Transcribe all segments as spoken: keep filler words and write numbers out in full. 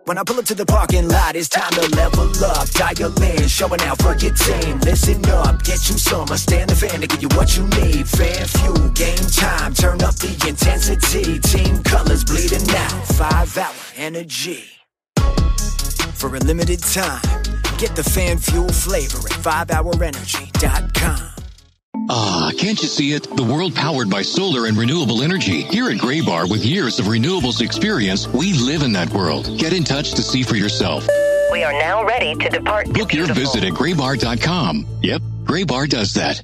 When I pull up to the parking lot, it's time to level up. Dial in, showing out for your team. Listen up, get you some. I stand the fan to give you what you need. Fan fuel, game time, turn up the intensity. Team colors bleeding out, five hour energy. For a limited time, get the fan fuel flavor at five hour energy dot com. Ah, can't you see it? The world powered by solar and renewable energy. Here at Graybar, with years of renewables experience, we live in that world. Get in touch to see for yourself. We are now ready to depart. Book your visit at graybar dot com. Yep, Graybar does that.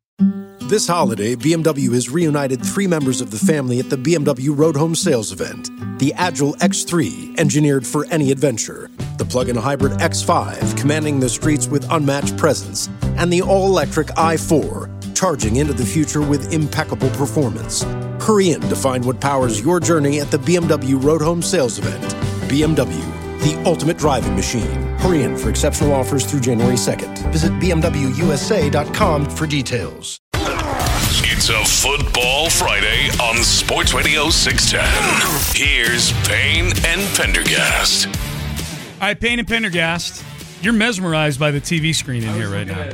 This holiday, B M W has reunited three members of the family at the B M W Road Home Sales Event. The Agile X three, engineered for any adventure. The plug-in hybrid X five, commanding the streets with unmatched presence. And the all-electric i four, charging into the future with impeccable performance. Hurry in to find what powers your journey at the B M W Road Home Sales Event. B M W, the ultimate driving machine. Hurry in for exceptional offers through January second. Visit b m w u s a dot com for details. It's a Football Friday on Sports Radio six ten. Here's Payne and Pendergast. All right, Payne and Pendergast, you're mesmerized by the T V screen in here right now.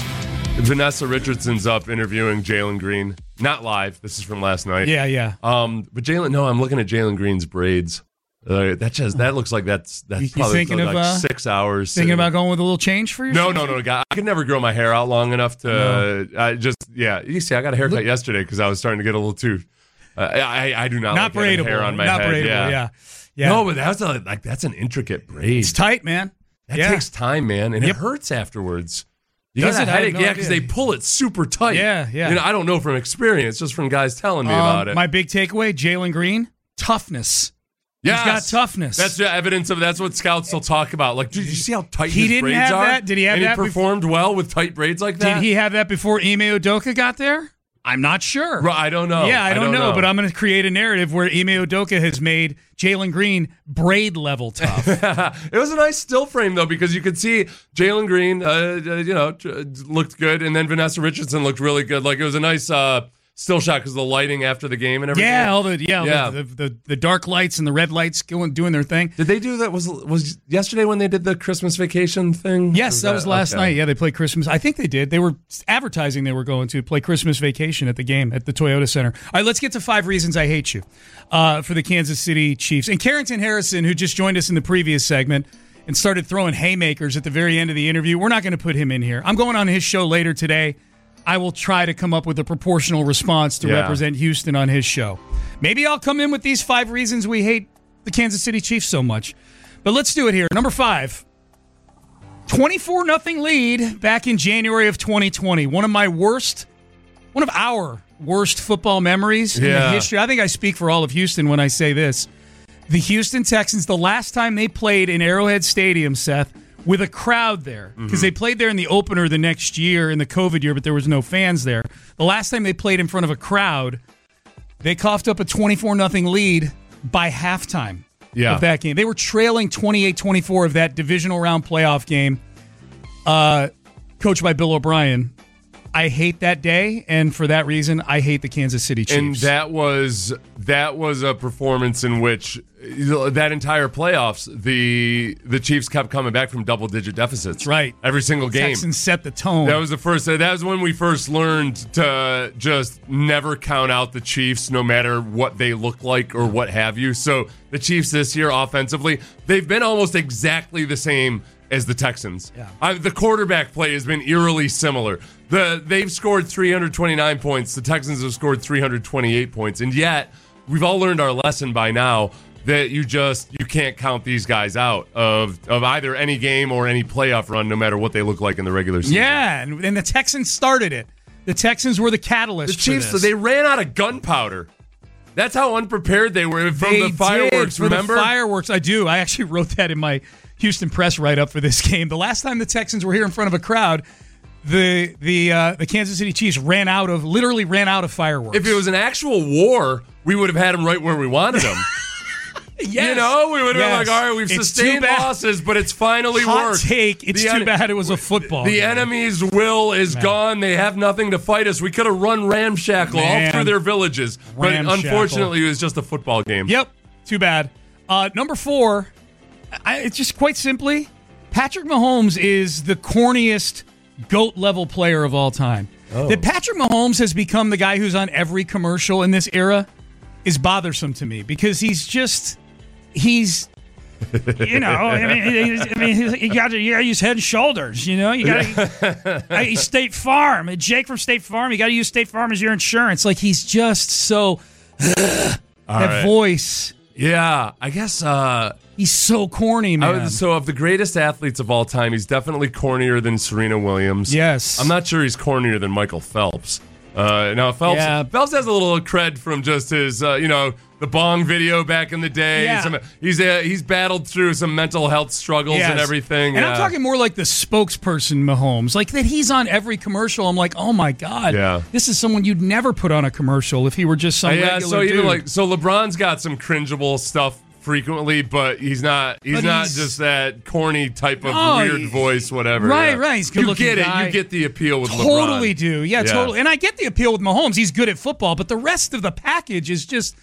Vanessa Richardson's up interviewing Jalen Green. Not live. This is from last night. Yeah, yeah. Um, but Jalen, no, I'm looking at Jalen Green's braids. Uh, that just that looks like that's that's You- you probably thinking like of, uh, six hours. Thinking sitting- about going with a little change for yourself? No, no, no, God, I could never grow my hair out long enough to No. uh, just yeah. You see, I got a haircut Look- yesterday because I was starting to get a little too. Uh, I I do not, Not like having braidable. hair on my Not head. braidable, yeah. yeah. Yeah. No, but that's a like that's an intricate braid. It's tight, man. That Yeah. takes time, man, and Yep. it hurts afterwards. You Does got it? a I have headache, no yeah, because idea. they pull it super tight. Yeah, yeah. You know, I don't know from experience, just from guys telling me Um, about it. My big takeaway, Jalen Green, toughness. Yes. He's got toughness. That's the evidence of that's what scouts will talk about. Like, did you see how tight He his didn't braids have are? that? Did he have and that he performed well with tight braids like that? Did he have that before Ime Udoka got there? I'm not sure. Right, I don't know. Yeah, I don't, I don't know, know. but I'm going to create a narrative where Ime Udoka has made Jalen Green braid level tough. It was a nice still frame, though, because you could see Jalen Green, uh, uh, you know, tr- looked good, and then Vanessa Richardson looked really good. Like, it was a nice uh, still shot because of the lighting after the game and everything. Yeah, all the yeah, Yeah. The, the, the the dark lights and the red lights going doing their thing. Did they do that? Was was yesterday when they did the Christmas vacation thing? Yes, that, was last okay. night. Yeah, they played Christmas. I think they did. They were advertising they were going to play Christmas Vacation at the game at the Toyota Center. All right, let's get to five reasons I hate you uh, for the Kansas City Chiefs. And Carrington Harrison, who just joined us in the previous segment and started throwing haymakers at the very end of the interview, we're not going to put him in here. I'm going on his show later today. I will try to come up with a proportional response to Yeah. represent Houston on his show. Maybe I'll come in with these five reasons we hate the Kansas City Chiefs so much. But let's do it here. Number five. twenty-four nothing lead back in January of twenty twenty. One of my worst, one of our worst football memories in the Yeah. history. I think I speak for all of Houston when I say this. The Houston Texans, the last time they played in Arrowhead Stadium, Seth, with a crowd there, because they played there in the opener the next year, in the COVID year, but there was no fans there. The last time they played in front of a crowd, they coughed up a twenty-four nothing lead by halftime Yeah. of that game. They were trailing twenty-eight twenty-four of that divisional round playoff game, uh, coached by Bill O'Brien. I hate that day, and for that reason, I hate the Kansas City Chiefs. And that was that was a performance in which that entire playoffs, the the Chiefs kept coming back from double digit deficits. That's right. Every single game. Texans set the tone. That was the first. That was when we first learned to just never count out the Chiefs, no matter what they look like or what have you. So the Chiefs this year, offensively, they've been almost exactly the same as the Texans. Yeah. I, the quarterback play has been eerily similar. The they've scored three hundred twenty-nine points. The Texans have scored three hundred twenty-eight points, and yet we've all learned our lesson by now that you just you can't count these guys out of of either any game or any playoff run, no matter what they look like in the regular season. Yeah, and, and the Texans started it. The Texans were the catalyst. The Chiefs, for this. they ran out of gunpowder. That's how unprepared they were from They the fireworks, did, for remember? The fireworks, I do. I actually wrote that in my Houston Press write-up for this game. The last time the Texans were here in front of a crowd, the the uh, the Kansas City Chiefs ran out of, literally ran out of fireworks. If it was an actual war, we would have had them right where we wanted them. yes. You know, we would have Yes. been like, all right, we've It's sustained too bad. losses, but it's finally Hot worked. take, it's The too en- bad it was a football The game. enemy's will is Man. gone. They have nothing to fight us. We could have run ramshackle all Man. through their villages, but Ramshackle. unfortunately, it was just a football game. Yep, too bad. Uh, number four, I, it's just quite simply, Patrick Mahomes is the corniest GOAT-level player of all time. Oh. That Patrick Mahomes has become the guy who's on every commercial in this era is bothersome to me because he's just, he's, you know, I mean, I mean you got to you got to use Head and Shoulders, you know, you got to State Farm, Jake from State Farm, you got to use State Farm as your insurance. Like he's just so that right. voice. Yeah, I guess uh, he's so corny, man. I, so of the greatest athletes of all time, he's definitely cornier than Serena Williams. Yes, I'm not sure he's cornier than Michael Phelps. Uh, now Phelps, yeah. Phelps has a little cred from just his, uh, you know, the bong video back in the day. Yeah. Some, he's uh, he's battled through some mental health struggles yes. and everything. And yeah. I'm talking more like the spokesperson Mahomes, like that he's on every commercial. I'm like, oh my god, yeah. this is someone you'd never put on a commercial if he were just some uh, yeah, regular so dude. Even like so, LeBron's got some cringeable stuff frequently, but he's not he's but not he's, just that corny type of oh, weird he, voice, whatever. Right, yeah. right. He's good you looking get it. guy. You get the appeal with totally LeBron. Totally do. Yeah, yeah, totally. And I get the appeal with Mahomes. He's good at football, but the rest of the package is just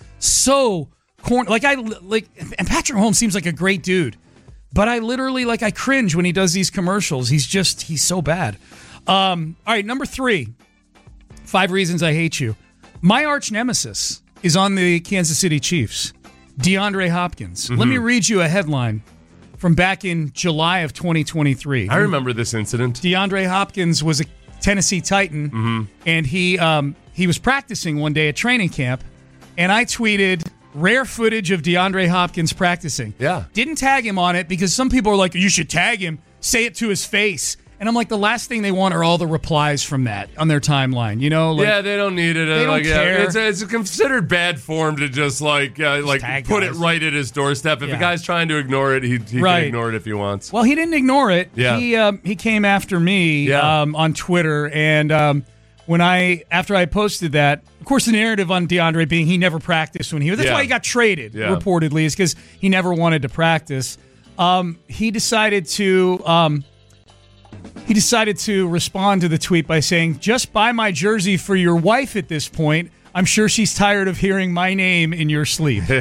so corny. Like I like, and Patrick Mahomes seems like a great dude, but I literally like I cringe when he does these commercials. He's just he's so bad. Um, all right, number three. Five reasons I hate you. My arch nemesis is on the Kansas City Chiefs. DeAndre Hopkins. Mm-hmm. Let me read you a headline from back in July of twenty twenty-three. I remember this incident. DeAndre Hopkins was a Tennessee Titan, mm-hmm. and he um, he was practicing one day at training camp, and I tweeted rare footage of DeAndre Hopkins practicing. Yeah. Didn't tag him on it because some people are like, you should tag him, say it to his face. And I'm like, the last thing they want are all the replies from that on their timeline, you know? Like, yeah, they don't need it. They like, don't care. Yeah, it's, it's considered bad form to just like uh, just like put guys. it right at his doorstep. If yeah. a guy's trying to ignore it, he, he right. can ignore it if he wants. Well, he didn't ignore it. Yeah. He um, he came after me yeah. um, on Twitter, and um, when I after I posted that, of course, the narrative on DeAndre being he never practiced when he was that's yeah. why he got traded. Yeah. Reportedly, is because he never wanted to practice. Um, he decided to. Um, He decided to respond to the tweet by saying, just buy my jersey for your wife at this point. I'm sure she's tired of hearing my name in your sleep.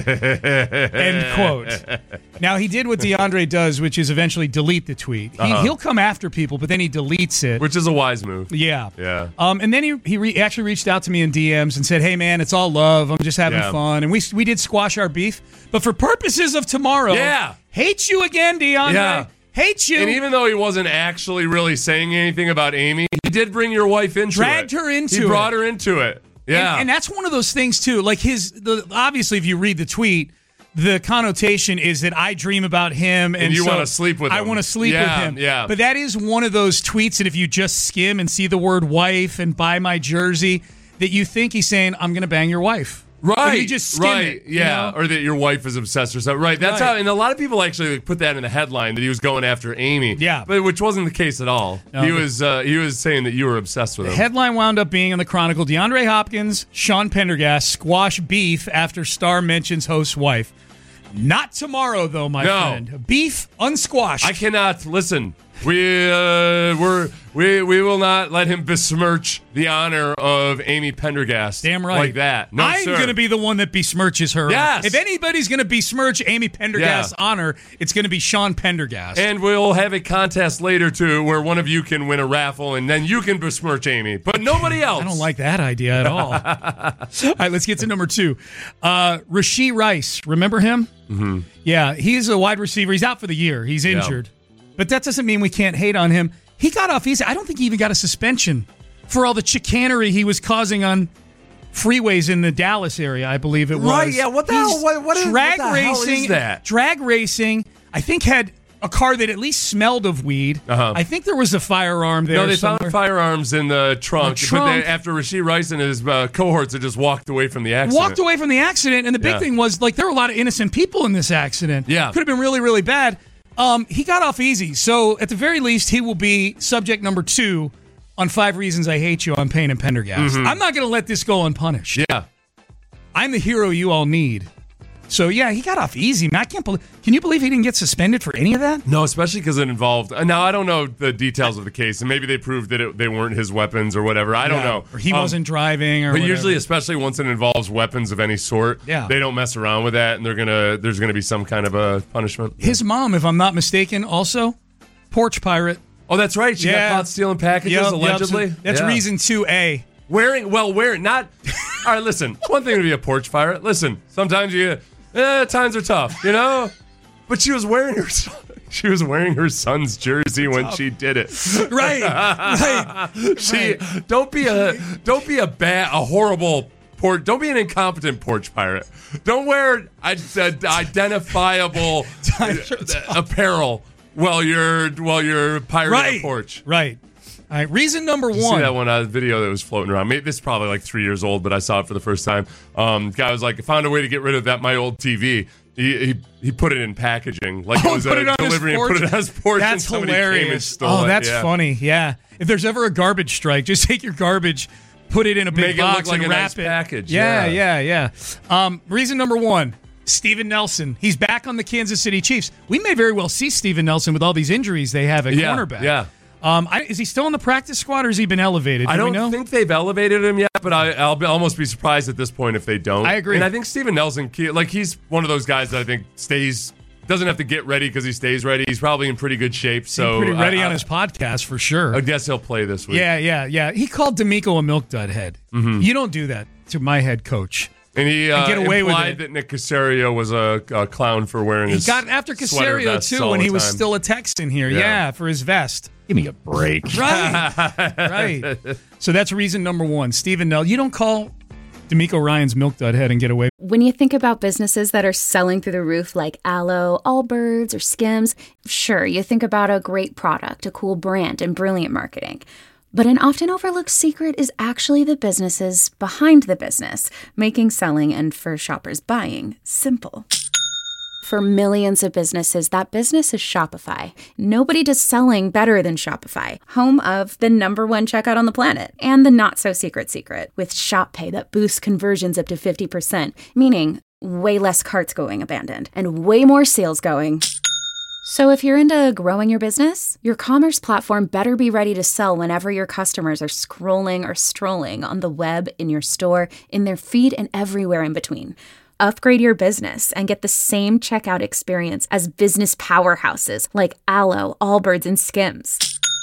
End quote. Now, he did what DeAndre does, which is eventually delete the tweet. He, uh-huh. He'll come after people, but then he deletes it. Which is a wise move. Yeah. Yeah. Um, and then he, he re- actually reached out to me in D Ms and said, hey, man, it's all love. I'm just having yeah. fun. And we we did squash our beef. But for purposes of tomorrow, yeah. hate you again, DeAndre. Yeah. Hate you. And even though he wasn't actually really saying anything about Amy, he did bring your wife into Dragged it. her into it. He brought her into it. Yeah. And, and that's one of those things, too. Like his, the, obviously, if you read the tweet, the connotation is that I dream about him. And, and you so want to sleep with him. I want to sleep yeah, with him. Yeah. But that is one of those tweets that if you just skim and see the word wife and buy my jersey, that you think he's saying, I'm going to bang your wife. Right, you just skim right, it, yeah, you know? Or that your wife is obsessed or something. Right, that's right. how. And a lot of people actually put that in the headline that he was going after Amy. Yeah, but which wasn't the case at all. No, he was uh, he was saying that you were obsessed with the him. The headline wound up being in the Chronicle: DeAndre Hopkins, Sean Pendergast squash beef after star mentions host's wife. Not tomorrow, though, my no. friend. Beef unsquashed. I cannot listen. We uh, we're, we we will not let him besmirch the honor of Amy Pendergast. Damn right, like that. No, I'm going to be the one that besmirches her. Yes. If anybody's going to besmirch Amy Pendergast's yeah. honor, it's going to be Sean Pendergast. And we'll have a contest later too, where one of you can win a raffle, and then you can besmirch Amy, but nobody else. I don't like that idea at all. All right, let's get to number two. Uh, Rashee Rice, remember him? Mm-hmm. Yeah, he's a wide receiver. He's out for the year. He's injured. Yeah. But that doesn't mean we can't hate on him. He got off easy. I don't think he even got a suspension for all the chicanery he was causing on freeways in the Dallas area, I believe it was. Right, yeah. What the He's hell? What, what is, drag what the hell racing, is that? Drag racing, I think, had a car that at least smelled of weed. Uh-huh. I think there was a firearm there. No, they somewhere. found firearms in the trunk. The trunk. But they, after Rashee Rice and his uh, cohorts had just walked away from the accident. Walked away from the accident, and the big yeah. thing was, like, there were a lot of innocent people in this accident. Yeah. Could have been really, really bad. Um, he got off easy. So, at the very least, he will be subject number two on Five Reasons I Hate You on Payne and Pendergast. Mm-hmm. I'm not going to let this go unpunished. Yeah. I'm the hero you all need. So, yeah, he got off easy. Man, I can't believe. Can you believe he didn't get suspended for any of that? No, especially because it involved. Now, I don't know the details of the case, and maybe they proved that it, they weren't his weapons or whatever. I don't Yeah. know. Or he Um, wasn't driving or But whatever. usually, especially once it involves weapons of any sort, Yeah. they don't mess around with that, and they're gonna. There's gonna be some kind of a punishment. His mom, if I'm not mistaken, also porch pirate. Oh, that's right. She Yeah. got caught stealing packages Yep, yep. allegedly. That's Yeah. reason two A. Wearing well, wearing not. All right, listen. One thing to be a porch pirate. Listen, sometimes you. Eh, times are tough, you know. But she was wearing her. son- She was wearing her son's jersey when she did it. Right, right. She don't be a don't be a bad a horrible porch. Don't be an incompetent porch pirate. Don't wear a, a, identifiable apparel while you're while you're pirating Right. a porch. Right. All right. Reason number Did you one. see that one uh, video that was floating around? Maybe this is probably like three years old, but I saw it for the first time. Um, guy was like, I found a way to get rid of that my old T V. He he, he put it in packaging, like Oh, it was put a it on his delivery, and porch? put it on his porch. That's and somebody came and hilarious. stole Oh, it. that's Yeah. funny. Yeah. If there's ever a garbage strike, just take your garbage, put it in a big Make it look box like and a wrap nice it. package, Yeah, yeah. yeah, yeah. Um, reason number one. Steven Nelson. He's back on the Kansas City Chiefs. We may very well see Steven Nelson with all these injuries they have at Yeah, cornerback. yeah. Um, I, is he still in the practice squad or has he been elevated? Do I don't we know? think they've elevated him yet, but I, I'll be, almost be surprised at this point if they don't. I agree. And I think Steven Nelson, like he's one of those guys that I think stays, doesn't have to get ready because he stays ready. He's probably in pretty good shape. So He's pretty ready I, on his podcast for sure. I guess he'll play this week. Yeah, yeah, yeah. He called D'Amico a milk dud head. Mm-hmm. You don't do that to my head coach. And he uh, And get away with implied it. that Nick Caserio was a, a clown for wearing He his got after sweater Caserio vests too all when the he was time. still a Texan here. Yeah. Yeah. for his vest. Give me a break. Right, right. So that's reason number one. Stephen Nell, you don't call D'Amico Ryan's milk dud head and get away. When you think about businesses that are selling through the roof like Aloe, Allbirds, or Skims, sure, you think about a great product, a cool brand, and brilliant marketing. But an often overlooked secret is actually the businesses behind the business, making selling and for shoppers buying simple. For millions of businesses, that business is Shopify. Nobody does selling better than Shopify, home of the number one checkout on the planet and the not-so-secret secret with Shop Pay that boosts conversions up to fifty percent, meaning way less carts going abandoned and way more sales going. So if you're into growing your business, your commerce platform better be ready to sell whenever your customers are scrolling or strolling on the web, in your store, in their feed, and everywhere in between. Upgrade your business and get the same checkout experience as business powerhouses like Aloe, Allbirds, and Skims.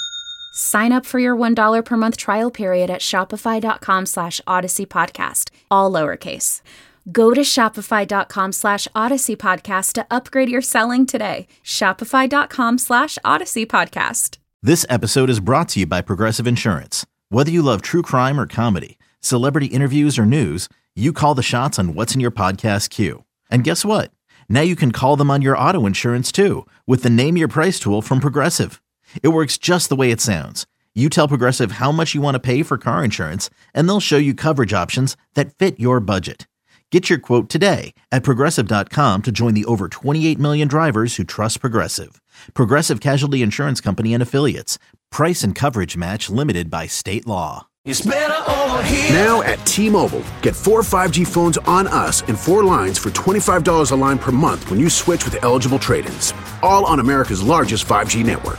Sign up for your one dollar per month trial period at shopify.com slash Odyssey Podcast, all lowercase. Go to shopify.com slash Odyssey Podcast to upgrade your selling today. Shopify.com slash Odyssey Podcast. This episode is brought to you by Progressive Insurance. Whether you love true crime or comedy, celebrity interviews or news, you call the shots on what's in your podcast queue. And guess what? Now you can call them on your auto insurance too with the Name Your Price tool from Progressive. It works just the way it sounds. You tell Progressive how much you want to pay for car insurance, and they'll show you coverage options that fit your budget. Get your quote today at Progressive dot com to join the over twenty-eight million drivers who trust Progressive. Progressive Casualty Insurance Company and Affiliates. Price and coverage match limited by state law. It's better over here. Now at T-Mobile, get four five G phones on us and four lines for twenty-five dollars a line per month when you switch with eligible trade-ins. All on America's largest five G network.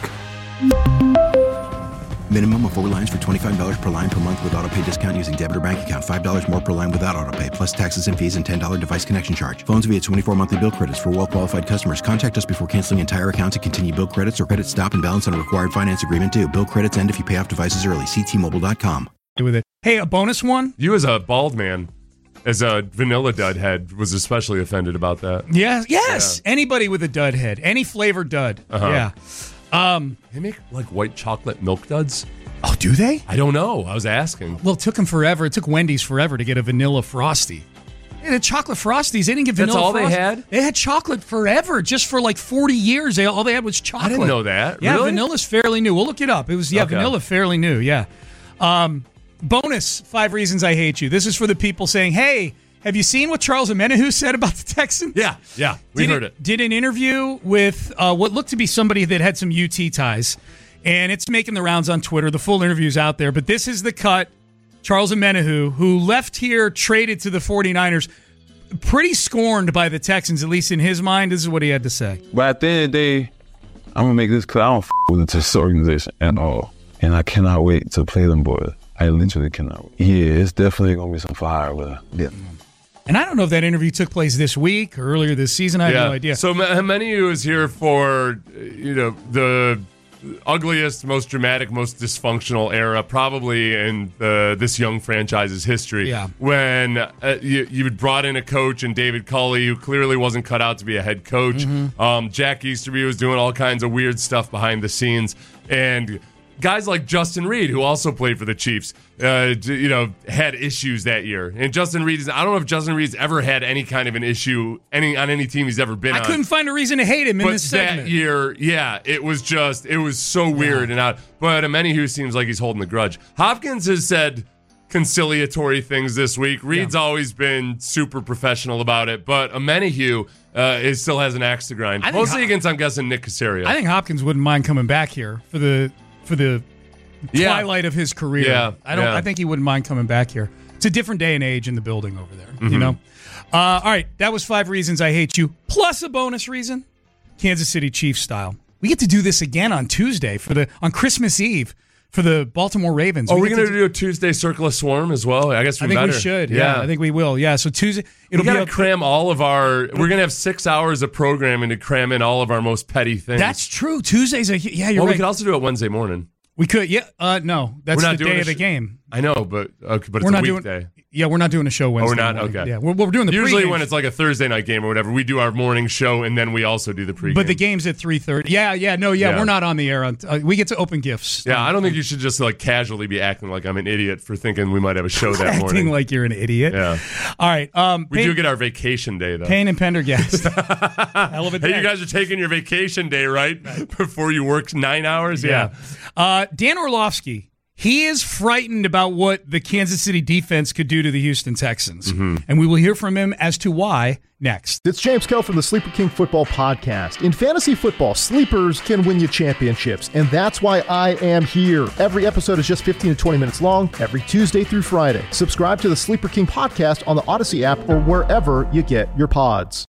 Minimum of four lines for twenty-five dollars per line per month with autopay discount using debit or bank account. five dollars more per line without autopay, plus taxes and fees and ten dollars device connection charge. Phones via twenty-four monthly bill credits for well-qualified customers. Contact us before canceling entire account to continue bill credits or credit stop and balance on a required finance agreement due. Bill credits end if you pay off devices early. See T Mobile dot com. With it. Hey, a bonus one? You as a bald man, as a vanilla dud head, was especially offended about that. Yes, yes. Yeah. Anybody with a dud head, any flavored dud. Uh-huh. Yeah. Um, they make like white chocolate milk duds. Oh, do they? I don't know. I was asking. Well, it took them forever. It took Wendy's forever to get a vanilla Frosty. They had chocolate Frosties. They didn't get vanilla That's all Frosty. they had? They had chocolate forever, just for like forty years. They, all they had was chocolate. I didn't know that. Yeah, really? vanilla's fairly new. We'll look it up. It was, yeah, okay. vanilla fairly new, yeah. Um, bonus, five reasons I hate you. This is for the people saying, hey, have you seen what Charles Omenihu said about the Texans? Yeah, yeah, we did heard it, it. Did an interview with uh, what looked to be somebody that had some U T ties, and it's making the rounds on Twitter. The full interview's out there, but this is the cut. Charles Omenihu, who left here, traded to the 49ers, pretty scorned by the Texans, at least in his mind. This is what he had to say. But at the end of the day, I'm going to make this clear. I don't f- with this organization at all. And I cannot wait to play them boys. I literally cannot wait. Yeah, it's definitely going to be some fire with her. Yeah. And I don't know if that interview took place this week or earlier this season. I have yeah. no idea. So Menu is here for, you know, the ugliest, most dramatic, most dysfunctional era probably in the, this young franchise's history. Yeah. When uh, you, you brought in a coach in David Culley who clearly wasn't cut out to be a head coach. Mm-hmm. Um, Jack Easterby was doing all kinds of weird stuff behind the scenes. And guys like Justin Reed, who also played for the Chiefs, uh, you know, had issues that year. And Justin Reed is, I don't know if Justin Reed's ever had any kind of an issue any on any team he's ever been I on. I couldn't find a reason to hate him in but this segment. that year, yeah, it was just, it was so weird and out. But Amenihue seems like he's holding the grudge. Hopkins has said conciliatory things this week. Reed's yeah. always been super professional about it, but Amenihue uh, is, still has an axe to grind. Mostly Hop- against, I'm guessing, Nick Caserio. I think Hopkins wouldn't mind coming back here for the for the yeah. twilight of his career. Yeah. I don't. Yeah. I think he wouldn't mind coming back here. It's a different day and age in the building over there. Mm-hmm. You know. Uh, all right, that was five reasons I hate you, plus a bonus reason, Kansas City Chiefs style. We get to do this again on Tuesday for the on Christmas Eve for the Baltimore Ravens. Oh, we we're going to do do a Tuesday Circle of Swarm as well? I guess we I think better. we should. Yeah. yeah, I think we will. Yeah, so Tuesday. It'll we got be to a, cram all of our. We're going to have six hours of programming to cram in all of our most petty things. That's true. Tuesdays are. Yeah, you're well, right. We could also do it Wednesday morning. We could. Yeah. Uh, no, that's we're not the doing day a of the sh- game. I know, but okay, but we're it's not a weekday. Doing, yeah, we're not doing a show Wednesday. Oh, we're not? morning. Okay. Yeah, we're, we're doing the Usually pregame. when it's like a Thursday night game or whatever, we do our morning show and then we also do the pregame. But the game's at three thirty. Yeah, yeah, no, yeah, Yeah. we're not on the air. On, uh, we get to open gifts. Yeah, I don't think you should just like casually be acting like I'm an idiot for thinking we might have a show that acting morning. like you're an idiot. Yeah. All right. Um, we Payne, do get our vacation day, though. Payne and Pendergast. Hell of a day. Hey, you guys are taking your vacation day, right? Before you work nine hours? Yeah. yeah. Uh, Dan Orlovsky. He is frightened about what the Kansas City defense could do to the Houston Texans. Mm-hmm. And we will hear from him as to why next. It's James Kell from the Sleeper King Football Podcast. In fantasy football, sleepers can win you championships, and that's why I am here. Every episode is just fifteen to twenty minutes long, every Tuesday through Friday. Subscribe to the Sleeper King Podcast on the Odyssey app or wherever you get your pods.